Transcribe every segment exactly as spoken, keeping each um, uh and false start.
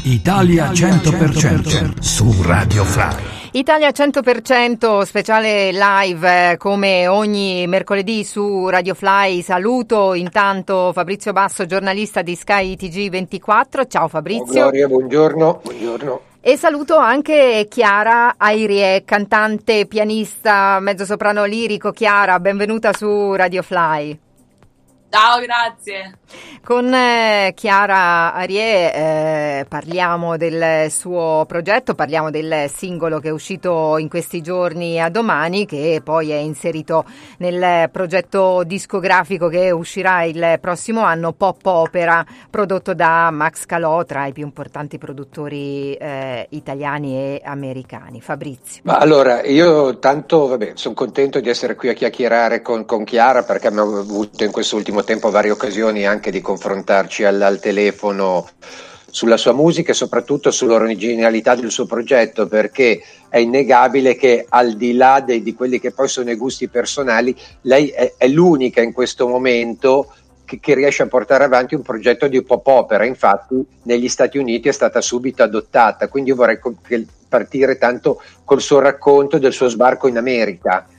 Italia cento per cento su Radio Fly. Italia cento per cento speciale live eh, come ogni mercoledì su Radio Fly. Saluto intanto Fabrizio Basso, giornalista di Sky T G ventiquattro. Ciao Fabrizio. Oh, Gloria, buongiorno. Buongiorno. E saluto anche Chiara Airie, cantante, pianista, mezzosoprano lirico. Chiara, benvenuta su Radio Fly. Ciao, grazie. Con eh, Chiara Arie eh, parliamo del suo progetto, parliamo del singolo che è uscito in questi giorni a domani, che poi è inserito nel progetto discografico che uscirà il prossimo anno, Pop Opera, prodotto da Max Calò, tra i più importanti produttori eh, italiani e americani. Fabrizio. Ma allora, io tanto, vabbè, sono contento di essere qui a chiacchierare con, con Chiara, perché abbiamo avuto in questo ultimo tempo varie occasioni anche di confrontarci al, al telefono sulla sua musica e soprattutto sull'originalità del suo progetto, perché è innegabile che al di là de, di quelli che poi sono i gusti personali, lei è, è l'unica in questo momento che, che riesce a portare avanti un progetto di pop opera. Infatti negli Stati Uniti è stata subito adottata, quindi io vorrei co- partire tanto col suo racconto del suo sbarco in America.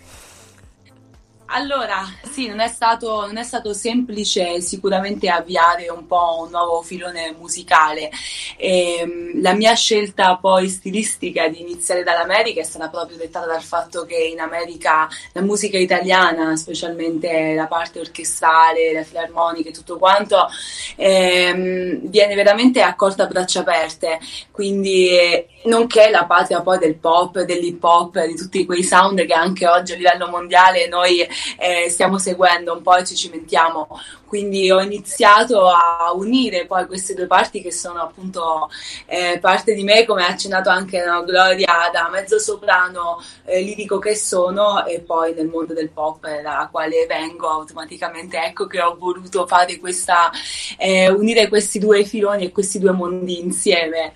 Allora, sì, non è stato, non è stato semplice sicuramente avviare un po' un nuovo filone musicale. E, la mia scelta poi stilistica di iniziare dall'America è stata proprio dettata dal fatto che in America la musica italiana, specialmente la parte orchestrale, le filarmoniche, tutto quanto, ehm, viene veramente accolta a braccia aperte. Quindi, nonché la patria poi del pop, dell'hip hop, di tutti quei sound che anche oggi a livello mondiale noi Eh, stiamo seguendo un po' e ci cimentiamo. Quindi ho iniziato a unire poi queste due parti che sono appunto eh, parte di me, come ha accennato anche no, Gloria, da mezzo soprano eh, lirico che sono, e poi nel mondo del pop eh, dalla quale vengo automaticamente. Ecco che ho voluto fare questa eh, unire questi due filoni e questi due mondi insieme.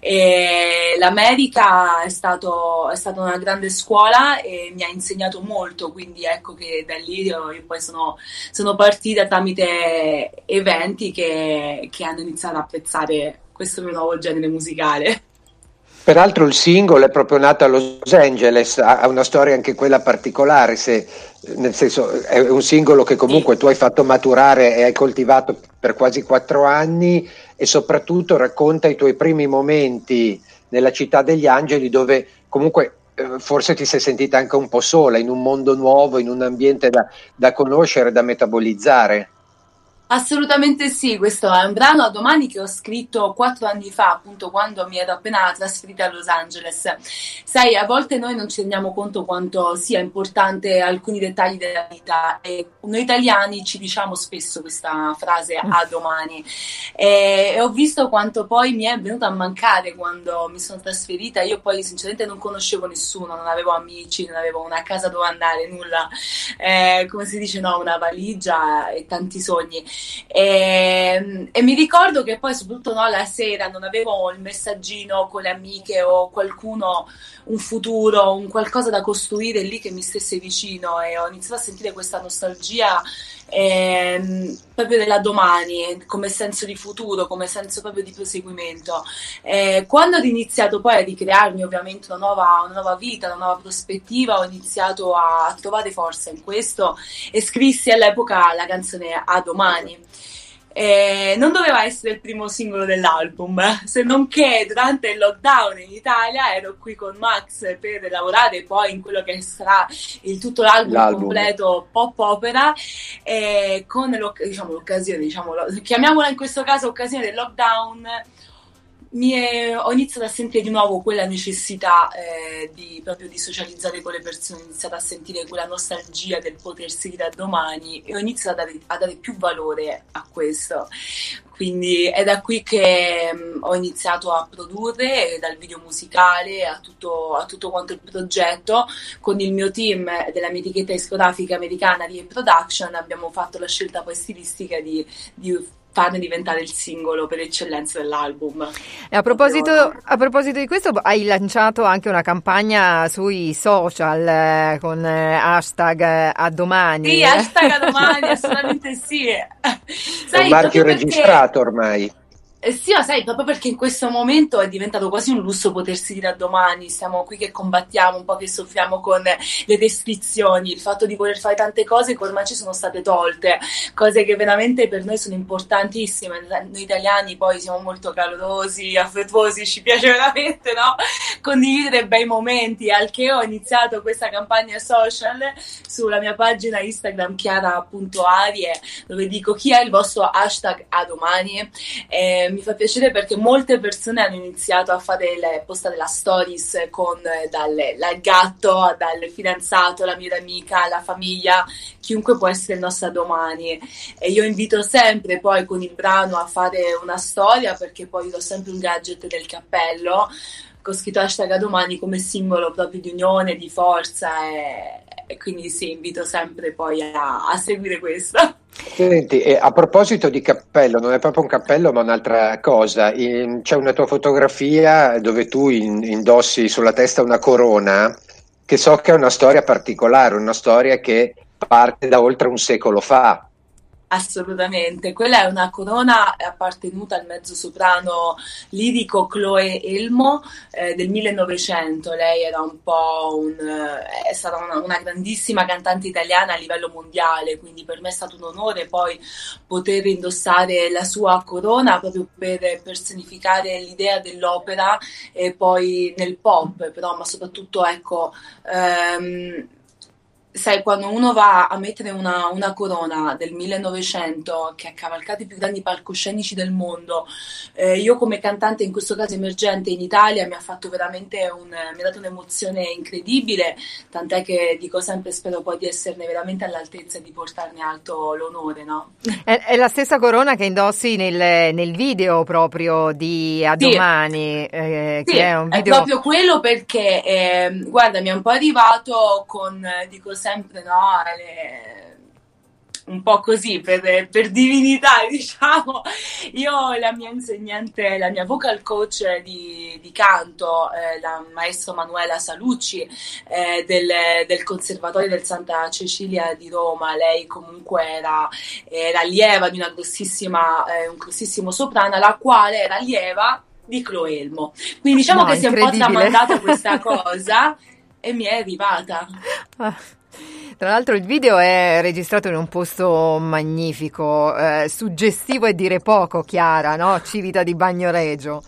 E l'America è stato è stata una grande scuola e mi ha insegnato molto, quindi ecco che da lì io, io poi sono, sono partita tramite eventi che, che hanno iniziato a apprezzare questo mio nuovo genere musicale. Peraltro il singolo è proprio nato a Los Angeles, ha una storia anche quella particolare, se, nel senso è un singolo che comunque tu hai fatto maturare e hai coltivato per quasi quattro anni, e soprattutto racconta i tuoi primi momenti nella città degli angeli, dove comunque eh, forse ti sei sentita anche un po' sola, in un mondo nuovo, in un ambiente da, da conoscere, da metabolizzare. Assolutamente sì, questo è un brano a domani che ho scritto quattro anni fa, appunto quando mi ero appena trasferita a Los Angeles. Sai, a volte noi non ci rendiamo conto quanto sia importante alcuni dettagli della vita, e noi italiani ci diciamo spesso questa frase a domani, e, e ho visto quanto poi mi è venuta a mancare quando mi sono trasferita. Io poi sinceramente non conoscevo nessuno, non avevo amici, non avevo una casa dove andare, nulla, eh, come si dice, no, una valigia e tanti sogni. E, e mi ricordo che poi soprattutto no, la sera non avevo il messaggino con le amiche o qualcuno, un futuro, un qualcosa da costruire lì che mi stesse vicino, e ho iniziato a sentire questa nostalgia eh, proprio della domani, come senso di futuro, come senso proprio di proseguimento. Eh, quando ho iniziato poi a ricrearmi ovviamente una nuova, una nuova vita, una nuova prospettiva, ho iniziato a, a trovare forza in questo e scrissi all'epoca la canzone A Domani. Eh, non doveva essere il primo singolo dell'album, se non che durante il lockdown in Italia ero qui con Max per lavorare poi in quello che sarà il tutto l'album, l'album. completo Pop Opera, eh, con l'oc- diciamo, l'occasione, diciamo, chiamiamola in questo caso occasione del lockdown. Mi è, ho iniziato a sentire di nuovo quella necessità eh, di proprio di socializzare con le persone, ho iniziato a sentire quella nostalgia del potersi dire a domani, e ho iniziato a dare, a dare più valore a questo. Quindi è da qui che um, ho iniziato a produrre, dal video musicale a tutto, a tutto quanto il progetto. Con il mio team della mia etichetta discografica americana di Production abbiamo fatto la scelta poi stilistica di, di farne diventare il singolo per eccellenza dell'album. E a proposito, a proposito di questo, hai lanciato anche una campagna sui social eh, con eh, hashtag eh, a domani. Sì, hashtag a domani, assolutamente sì. Sai, è un marchio registrato ormai. Eh sì, ma sai, proprio perché in questo momento è diventato quasi un lusso potersi dire a domani, siamo qui che combattiamo, un po' che soffriamo con le restrizioni, il fatto di voler fare tante cose che ormai ci sono state tolte, cose che veramente per noi sono importantissime. Noi italiani poi siamo molto calorosi, affettuosi, ci piace veramente, no? Condividere bei momenti, al che ho iniziato questa campagna social sulla mia pagina Instagram chiara.arie, dove dico chi è il vostro hashtag a domani. Eh, mi fa piacere perché molte persone hanno iniziato a fare le postate la stories con dal, dal gatto, dal fidanzato, la mia amica, la famiglia, chiunque può essere il nostro domani. E io invito sempre poi con il brano a fare una storia, perché poi do sempre un gadget del cappello con scritto hashtag a domani come simbolo proprio di unione, di forza, e, e quindi sì, invito sempre poi a, a seguire questo. Senti, e a proposito di cappello, non è proprio un cappello ma un'altra cosa, in, c'è una tua fotografia dove tu in, indossi sulla testa una corona che so che è una storia particolare, una storia che parte da oltre un secolo fa. Assolutamente, quella è una corona appartenuta al mezzosoprano lirico Chloe Elmo eh, del millenovecento. Lei era un po' un, eh, è stata una, una grandissima cantante italiana a livello mondiale, quindi per me è stato un onore poi poter indossare la sua corona proprio per personificare l'idea dell'opera e poi nel pop, però, ma soprattutto ecco. Ehm, Sai, quando uno va a mettere una, una corona del millenovecento che ha cavalcato i più grandi palcoscenici del mondo, eh, io come cantante, in questo caso emergente in Italia, mi ha fatto veramente un, mi ha dato un'emozione incredibile, tant'è che dico sempre spero poi di esserne veramente all'altezza e di portarne alto l'onore, no? È, è la stessa corona che indossi nel, nel video proprio di A Domani, sì. eh, Sì, che è un video... è proprio quello perché, eh, guarda, mi è un po' arrivato con, dico sempre, no, le, un po' così, per, per divinità, diciamo. Io, la mia insegnante, la mia vocal coach di, di canto, eh, la maestra Manuela Salucci, eh, del, del Conservatorio del Santa Cecilia di Roma, lei comunque era, era allieva di una grossissima, eh, un grossissimo soprano, la quale era allieva di Chloe Elmo. Quindi diciamo no, che si è un po' tramandata questa cosa e mi è arrivata. Tra l'altro il video è registrato in un posto magnifico, eh, suggestivo e dire poco, Chiara, no? Civita di Bagnoregio.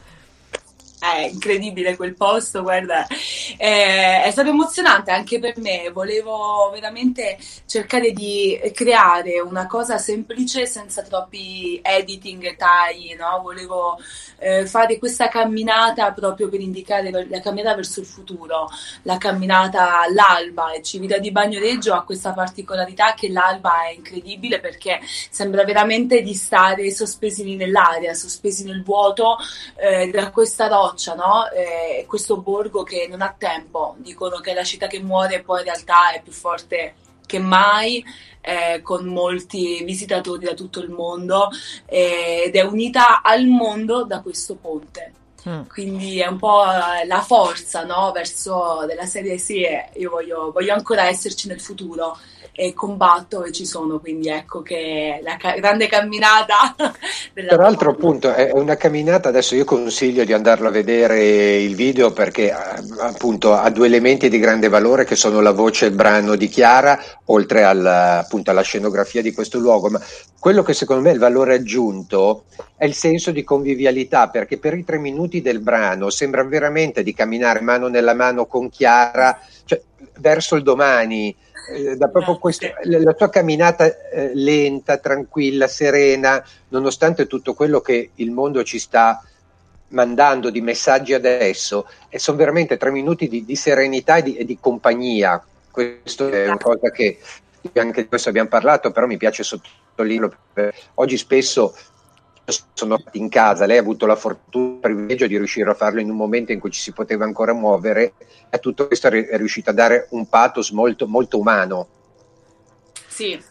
È incredibile quel posto, guarda, è, è stato emozionante anche per me. Volevo veramente cercare di creare una cosa semplice senza troppi editing e tagli, no? Volevo eh, fare questa camminata proprio per indicare la camminata verso il futuro, la camminata all'alba, e Civita di Bagnoregio ha questa particolarità che l'alba è incredibile perché sembra veramente di stare sospesi nell'aria, sospesi nel vuoto, eh, da questa roccia, no? Eh, questo borgo che non ha tempo, dicono che è la città che muore, poi in realtà è più forte che mai, eh, con molti visitatori da tutto il mondo, eh, ed è unita al mondo da questo ponte. Mm. Quindi è un po' la forza, no? Verso della serie sì, io voglio, voglio ancora esserci nel futuro e combatto e ci sono, quindi ecco che la ca- grande camminata della tra l'altro appunto è una camminata, adesso io consiglio di andarlo a vedere il video perché appunto ha due elementi di grande valore che sono la voce e il brano di Chiara, oltre al, appunto alla scenografia di questo luogo, ma quello che secondo me è il valore aggiunto è il senso di convivialità, perché per i tre minuti del brano sembra veramente di camminare mano nella mano con Chiara, cioè verso il domani. Eh, da proprio questo, la tua camminata eh, lenta, tranquilla, serena, nonostante tutto quello che il mondo ci sta mandando di messaggi adesso, e sono veramente tre minuti di, di serenità e di, e di compagnia. Questo è una cosa che anche di questo abbiamo parlato, però mi piace sottolinearlo. Oggi spesso sono in casa, lei ha avuto la fortuna, il privilegio di riuscire a farlo in un momento in cui ci si poteva ancora muovere, e tutto questo è riuscito a dare un pathos molto, molto umano. Sì,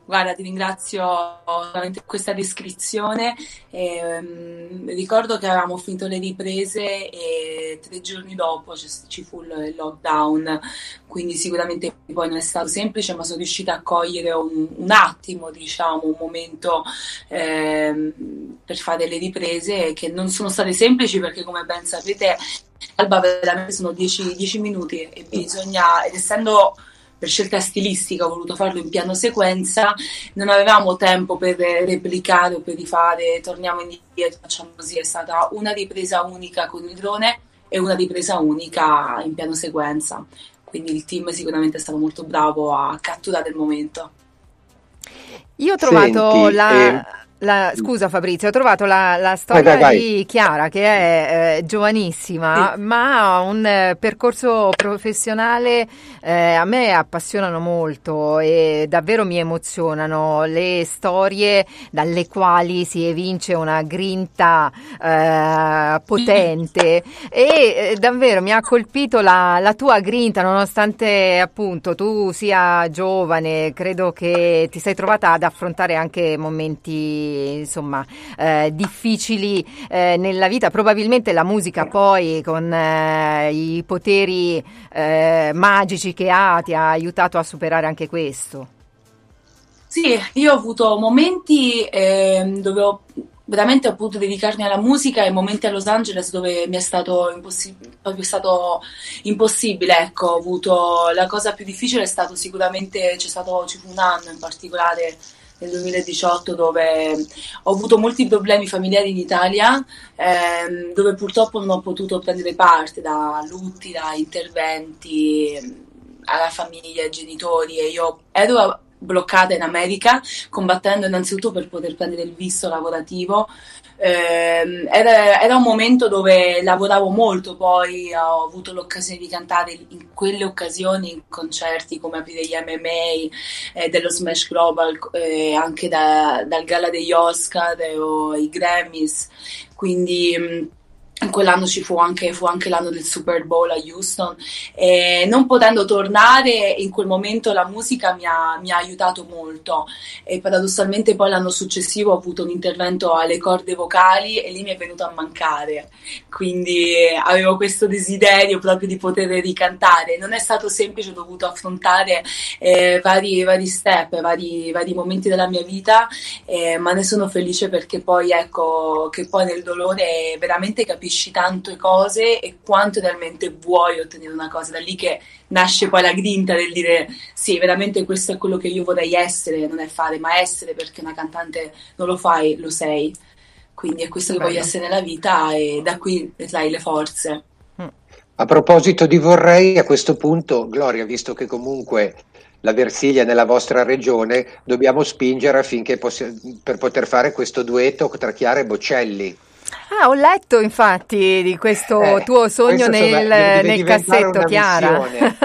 Guarda, ti ringrazio veramente per questa descrizione. Eh, ricordo che avevamo finito le riprese e tre giorni dopo ci fu il lockdown, quindi sicuramente poi non è stato semplice, ma sono riuscita a cogliere un, un attimo, diciamo, un momento eh, per fare le riprese che non sono state semplici perché, come ben sapete, Alba veramente sono dieci minuti e bisogna, ed essendo per scelta stilistica ho voluto farlo in piano sequenza, non avevamo tempo per replicare o per rifare, torniamo indietro, facciamo così. È stata una ripresa unica con il drone e una ripresa unica in piano sequenza, quindi il team sicuramente è stato molto bravo a catturare il momento. Io ho trovato Senti, la... eh... La, scusa Fabrizio, ho trovato la, la storia vai, vai, vai. di Chiara che è eh, giovanissima, sì, ma ha un eh, percorso professionale, eh, a me appassionano molto e davvero mi emozionano le storie dalle quali si evince una grinta eh, potente e eh, davvero mi ha colpito la, la tua grinta, nonostante appunto tu sia giovane. Credo che ti sei trovata ad affrontare anche momenti insomma eh, difficili eh, nella vita. Probabilmente la musica poi con eh, i poteri eh, magici che ha ti ha aiutato a superare anche questo. Sì, io ho avuto momenti eh, dove ho veramente ho potuto dedicarmi alla musica e momenti a Los Angeles dove mi è stato impossibile, proprio stato impossibile, ecco. Ho avuto, la cosa più difficile è stato sicuramente, c'è stato, ci fu un anno in particolare nel duemiladiciotto dove ho avuto molti problemi familiari in Italia, ehm, dove purtroppo non ho potuto prendere parte, da lutti, da interventi alla famiglia, ai genitori, e io ero bloccata in America combattendo innanzitutto per poter prendere il visto lavorativo. Eh, era, era un momento dove lavoravo molto, poi ho avuto l'occasione di cantare in quelle occasioni in concerti come aprire gli M M A eh, dello Smash Global, eh, anche da, dal gala degli Oscar eh, o i Grammys, quindi mh, in quell'anno ci fu anche, fu anche l'anno del Super Bowl a Houston, e non potendo tornare in quel momento la musica mi ha, mi ha aiutato molto, e paradossalmente poi l'anno successivo ho avuto un intervento alle corde vocali e lì mi è venuto a mancare, quindi avevo questo desiderio proprio di poter ricantare. Non è stato semplice, ho dovuto affrontare eh, vari, vari step, vari, vari momenti della mia vita, eh, ma ne sono felice perché poi ecco che poi nel dolore veramente capisco tante cose e quanto realmente vuoi ottenere una cosa. Da lì che nasce poi la grinta del dire sì, veramente questo è quello che io vorrei essere, non è fare ma essere, perché una cantante non lo fai, lo sei, quindi è questo che voglio essere nella vita, e da qui sai le forze. A proposito di vorrei, a questo punto, Gloria, visto che comunque la Versilia è nella vostra regione, dobbiamo spingere affinché possi- per poter fare questo duetto tra Chiara e Bocelli. Ah, ho letto infatti di questo eh, tuo sogno questo, nel, insomma, nel cassetto, Chiara.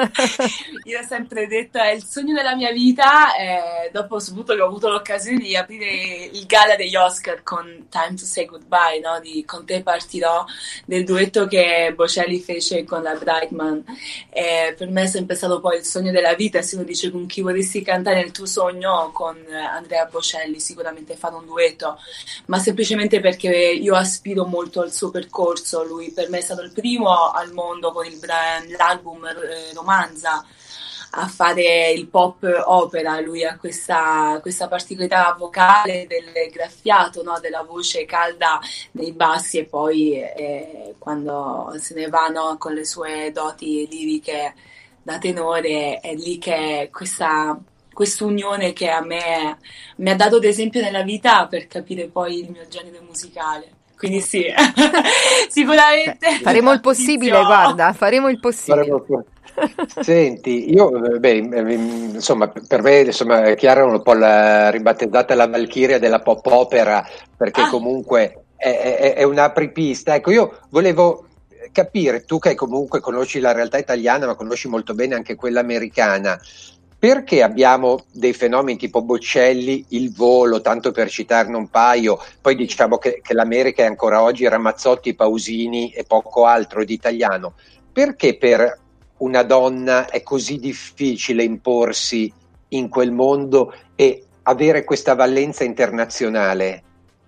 Io ho sempre detto è il sogno della mia vita, eh, dopo ho saputo che ho avuto l'occasione di aprire il gala degli Oscar con Time to Say Goodbye, no? Di Con te partirò, del duetto che Bocelli fece con la Brightman. Eh, per me è sempre stato poi il sogno della vita. Se uno dice con chi vorresti cantare nel tuo sogno, con Andrea Bocelli sicuramente fare un duetto, ma semplicemente perché io aspiro molto al suo percorso. Lui per me è stato il primo al mondo con il brand, l'album eh, Romanza a fare il pop opera. Lui ha questa, questa particolarità vocale del graffiato, no? Della voce calda nei bassi, e poi eh, quando se ne va, no? Con le sue doti liriche da tenore, è lì che questa quest'unione che a me mi ha dato ad esempio nella vita per capire poi il mio genere musicale. Quindi sì, sicuramente faremo il possibile, no. Guarda, faremo il possibile. Faremo... Senti, io beh, insomma, per me insomma, Chiara è un po' la ribattezzata la Valchiria della pop opera, perché ah. comunque è, è, è un'apripista. Ecco, io volevo capire, tu che comunque conosci la realtà italiana, ma conosci molto bene anche quella americana, perché abbiamo dei fenomeni tipo Bocelli, Il Volo, tanto per citarne un paio, poi diciamo che, che l'America è ancora oggi Ramazzotti, Pausini e poco altro di italiano. Perché per una donna è così difficile imporsi in quel mondo e avere questa valenza internazionale?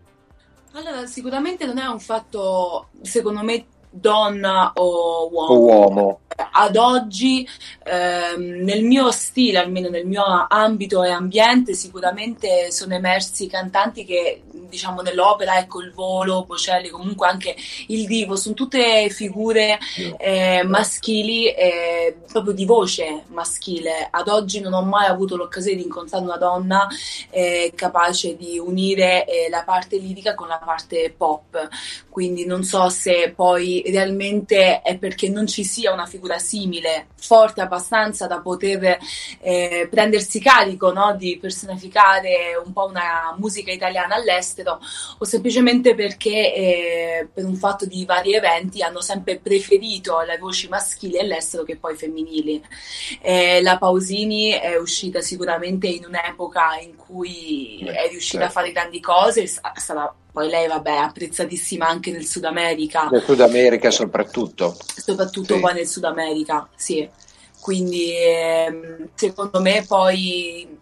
Allora, sicuramente non è un fatto, secondo me, donna o uomo. O uomo. Ad oggi, ehm, nel mio stile, almeno nel mio ambito e ambiente, sicuramente sono emersi cantanti che, diciamo, nell'opera, ecco, il Volo, Bocelli, comunque anche il Divo, sono tutte figure eh, maschili, eh, proprio di voce maschile. Ad oggi non ho mai avuto l'occasione di incontrare una donna eh, capace di unire eh, la parte lirica con la parte pop, quindi non so se poi realmente è perché non ci sia una figura simile, forte abbastanza da poter eh, prendersi carico, no, di personificare un po' una musica italiana all'estero, o semplicemente perché eh, per un fatto di vari eventi hanno sempre preferito le voci maschili all'estero che poi femminili. Eh, la Pausini è uscita sicuramente in un'epoca in cui è riuscita a fare grandi cose, sarà poi lei, vabbè, è apprezzatissima anche nel Sud America. Nel Sud America soprattutto. Soprattutto sì. poi nel Sud America, sì. Quindi ehm, secondo me poi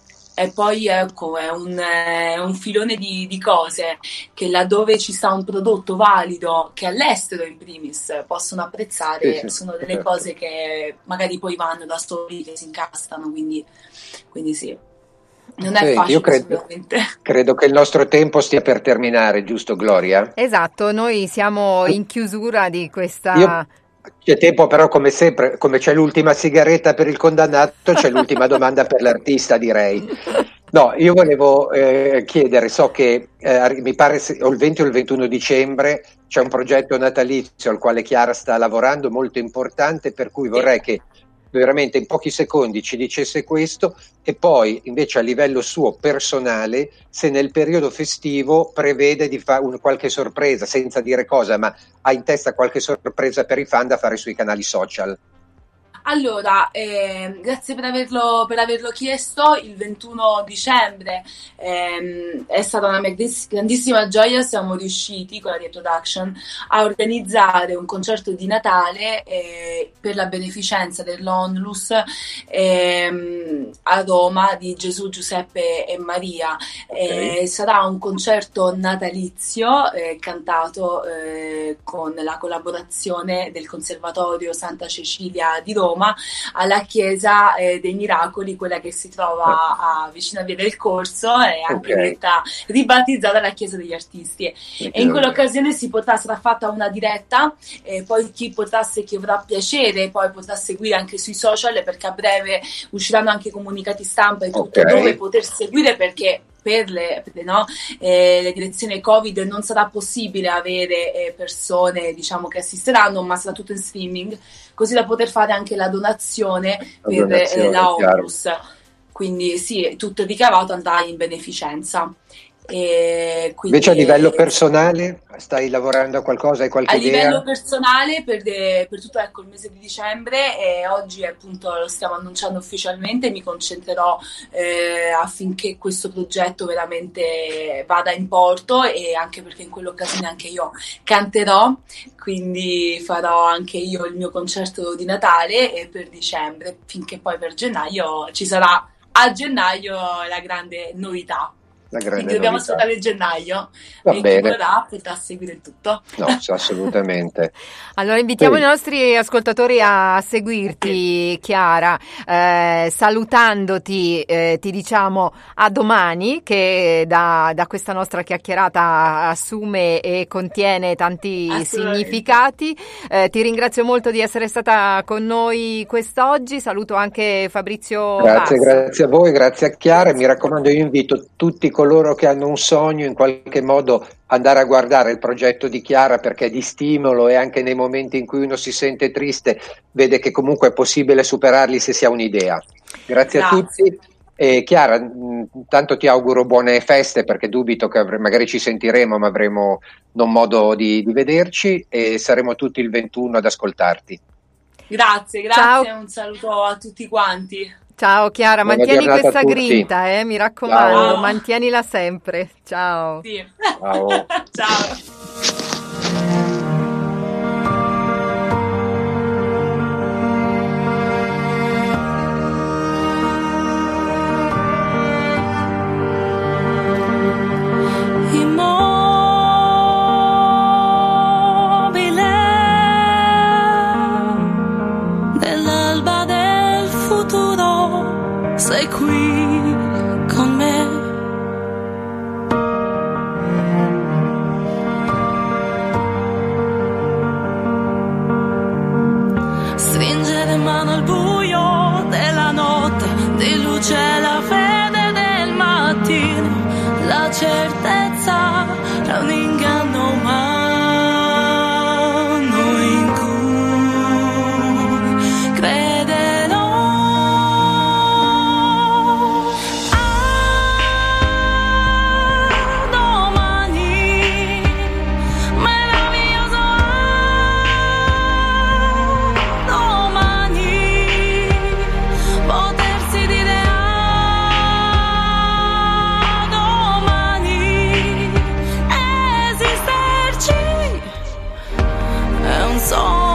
e poi ecco, è un, è un filone di, di cose che laddove ci sta un prodotto valido che all'estero in primis possono apprezzare, sì, sì, sono delle certo. cose che magari poi vanno da soli, che si incastano, quindi, quindi sì. Non è Senti, facile, io credo, sicuramente. credo che il nostro tempo stia per terminare, giusto Gloria? Esatto, noi siamo in chiusura di questa... Io, c'è tempo però come sempre, come c'è l'ultima sigaretta per il condannato, c'è l'ultima domanda per l'artista, direi. No, io volevo eh, chiedere, so che eh, mi pare se, o il venti o il ventuno dicembre c'è un progetto natalizio al quale Chiara sta lavorando molto importante, per cui vorrei che veramente in pochi secondi ci dicesse questo, e poi invece a livello suo personale se nel periodo festivo prevede di fare un, qualche sorpresa, senza dire cosa, ma ha in testa qualche sorpresa per i fan da fare sui canali social. Allora, eh, grazie per averlo, per averlo chiesto. Il ventuno dicembre ehm, è stata una mia grandissima gioia. Siamo riusciti con la Ria Production a organizzare un concerto di Natale eh, per la beneficenza dell'Onlus ehm, a Roma di Gesù, Giuseppe e Maria. Okay. Eh, sarà un concerto natalizio eh, cantato eh, con la collaborazione del Conservatorio Santa Cecilia di Roma alla Chiesa eh, dei Miracoli, quella che si trova a, vicino a Via del Corso, e anche Okay. detta ribattezzata la Chiesa degli Artisti. Okay. E in quell'occasione si potrà, sarà fatta una diretta, e poi chi potrà, chi avrà piacere, poi potrà seguire anche sui social, perché a breve usciranno anche comunicati stampa e tutto, Okay. dove poter seguire, perché per le, per le, no, eh, le direzioni Covid non sarà possibile avere eh, persone, diciamo, che assisteranno, ma sarà tutto in streaming, così da poter fare anche la donazione La per donazione, eh, la chiaro. Onlus. Quindi sì, tutto il ricavato andrà in beneficenza. E quindi, Invece a livello eh, personale stai lavorando a qualcosa, hai qualche a idea? livello personale per, de, per tutto ecco, il mese di dicembre, e oggi appunto lo stiamo annunciando ufficialmente, mi concentrerò eh, affinché questo progetto veramente vada in porto, e anche perché in quell'occasione anche io canterò, quindi farò anche io il mio concerto di Natale e per dicembre, finché poi per gennaio ci sarà, a gennaio, la grande novità. La grande Quindi dobbiamo novità. aspettare gennaio, Va e bene. chi vorrà potrà seguire il tutto. No, sì, assolutamente. Allora invitiamo Sì. i nostri ascoltatori a seguirti, Chiara, eh, salutandoti, eh, ti diciamo a domani, che da, da questa nostra chiacchierata assume e contiene tanti Assolutamente. significati. Eh, ti ringrazio molto di essere stata con noi quest'oggi, saluto anche Fabrizio Grazie, Bassa. grazie a voi, grazie a Chiara. Mi raccomando, io invito tutti coloro che hanno un sogno in qualche modo andare a guardare il progetto di Chiara, perché è di stimolo, e anche nei momenti in cui uno si sente triste vede che comunque è possibile superarli se si ha un'idea. Grazie, Grazie. a tutti. E Chiara, intanto ti auguro buone feste, perché dubito che avre- magari ci sentiremo, ma avremo non modo di, di vederci, e saremo tutti il ventuno ad ascoltarti. Grazie, grazie, Ciao. un saluto a tutti quanti. Ciao Chiara, Buona mantieni giornata a questa tutti. grinta, eh, mi raccomando, Ciao. mantienila sempre. Ciao. Sì. Ciao. Ciao. sei qui con me. Stringere mano al buio della notte, di luce la fede del mattino, la certezza è un inganno umano in cui crederò. A domani, meraviglioso a domani, potersi dire a domani, esisterci è un sogno.